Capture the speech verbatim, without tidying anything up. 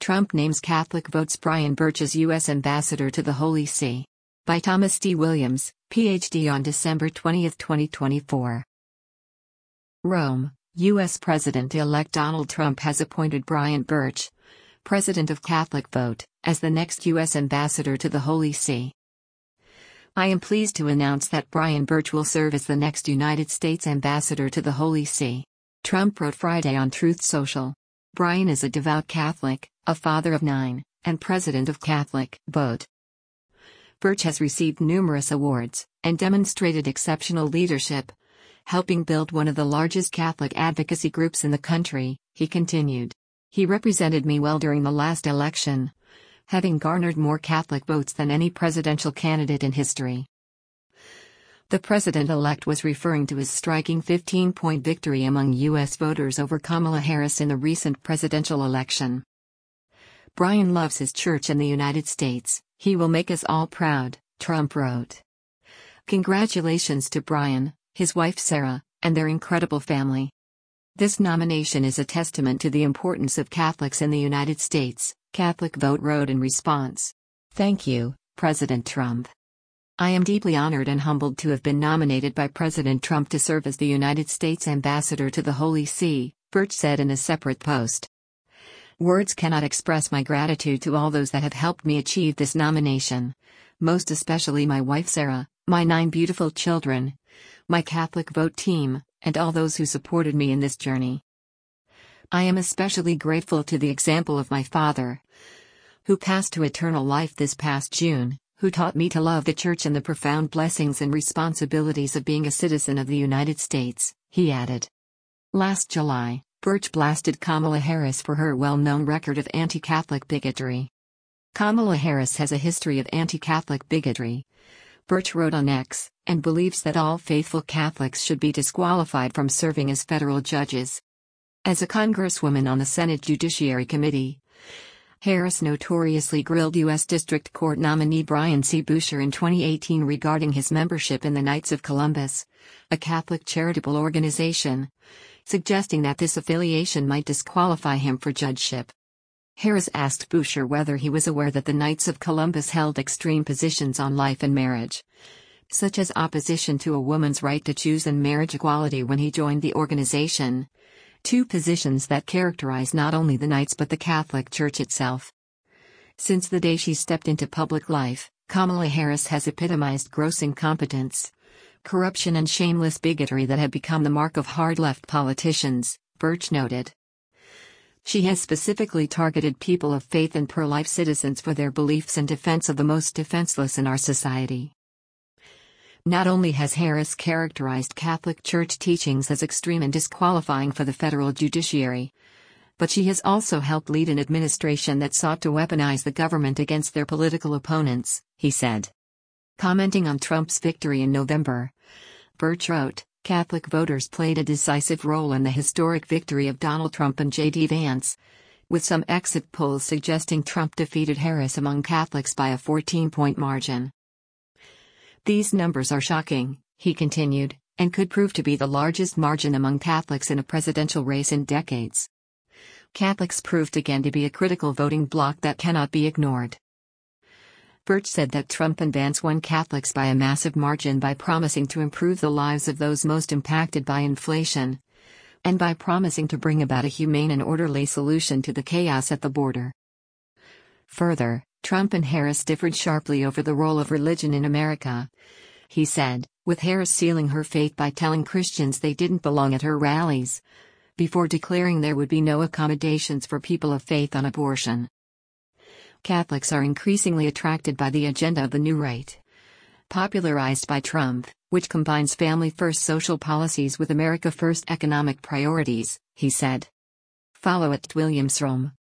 Trump names Catholic votes Brian Birch as U S Ambassador to the Holy See. By Thomas D. Williams, P H D on December twentieth, twenty twenty-four. Rome, U S President-elect Donald Trump has appointed Brian Birch, President of Catholic Vote, as the next U S Ambassador to the Holy See. I am pleased to announce that Brian Birch will serve as the next United States Ambassador to the Holy See, Trump wrote Friday on Truth Social. Brian is a devout Catholic, a father of nine, and president of Catholic Vote. Birch has received numerous awards and demonstrated exceptional leadership, helping build one of the largest Catholic advocacy groups in the country, he continued. He represented me well during the last election, having garnered more Catholic votes than any presidential candidate in history. The president-elect was referring to his striking fifteen-point victory among U S voters over Kamala Harris in the recent presidential election. Brian loves his church and the United States. He will make us all proud, Trump wrote. Congratulations to Brian, his wife Sarah, and their incredible family. This nomination is a testament to the importance of Catholics in the United States, Catholic Vote wrote in response. Thank you, President Trump. I am deeply honored and humbled to have been nominated by President Trump to serve as the United States Ambassador to the Holy See, Birch said in a separate post. Words cannot express my gratitude to all those that have helped me achieve this nomination, most especially my wife Sarah, my nine beautiful children, my Catholic Vote team, and all those who supported me in this journey. I am especially grateful to the example of my father, who passed to eternal life this past June, who taught me to love the Church and the profound blessings and responsibilities of being a citizen of the United States, he added. Last July, Birch blasted Kamala Harris for her well-known record of anti-Catholic bigotry. Kamala Harris has a history of anti-Catholic bigotry, Birch wrote on X, and believes that all faithful Catholics should be disqualified from serving as federal judges. As a congresswoman on the Senate Judiciary Committee, Harris notoriously grilled U S District Court nominee Brian C. Buescher in twenty eighteen regarding his membership in the Knights of Columbus, a Catholic charitable organization, suggesting that this affiliation might disqualify him for judgeship. Harris asked Buescher whether he was aware that the Knights of Columbus held extreme positions on life and marriage, such as opposition to a woman's right to choose and marriage equality when he joined the organization. Two positions that characterize not only the Knights but the Catholic Church itself. Since the day she stepped into public life, Kamala Harris has epitomized gross incompetence, corruption and shameless bigotry that have become the mark of hard-left politicians, Birch noted. She has specifically targeted people of faith and pro-life citizens for their beliefs in defense of the most defenseless in our society. Not only has Harris characterized Catholic Church teachings as extreme and disqualifying for the federal judiciary, but she has also helped lead an administration that sought to weaponize the government against their political opponents, he said. Commenting on Trump's victory in November, Birch wrote, Catholic voters played a decisive role in the historic victory of Donald Trump and J D Vance, with some exit polls suggesting Trump defeated Harris among Catholics by a fourteen-point margin. These numbers are shocking, he continued, and could prove to be the largest margin among Catholics in a presidential race in decades. Catholics proved again to be a critical voting bloc that cannot be ignored. Birch said that Trump and Vance won Catholics by a massive margin by promising to improve the lives of those most impacted by inflation, and by promising to bring about a humane and orderly solution to the chaos at the border. Further, Trump and Harris differed sharply over the role of religion in America, he said, with Harris sealing her fate by telling Christians they didn't belong at her rallies, before declaring there would be no accommodations for people of faith on abortion. Catholics are increasingly attracted by the agenda of the New Right, popularized by Trump, which combines family-first social policies with America-first economic priorities, he said. Follow at Williams Rome.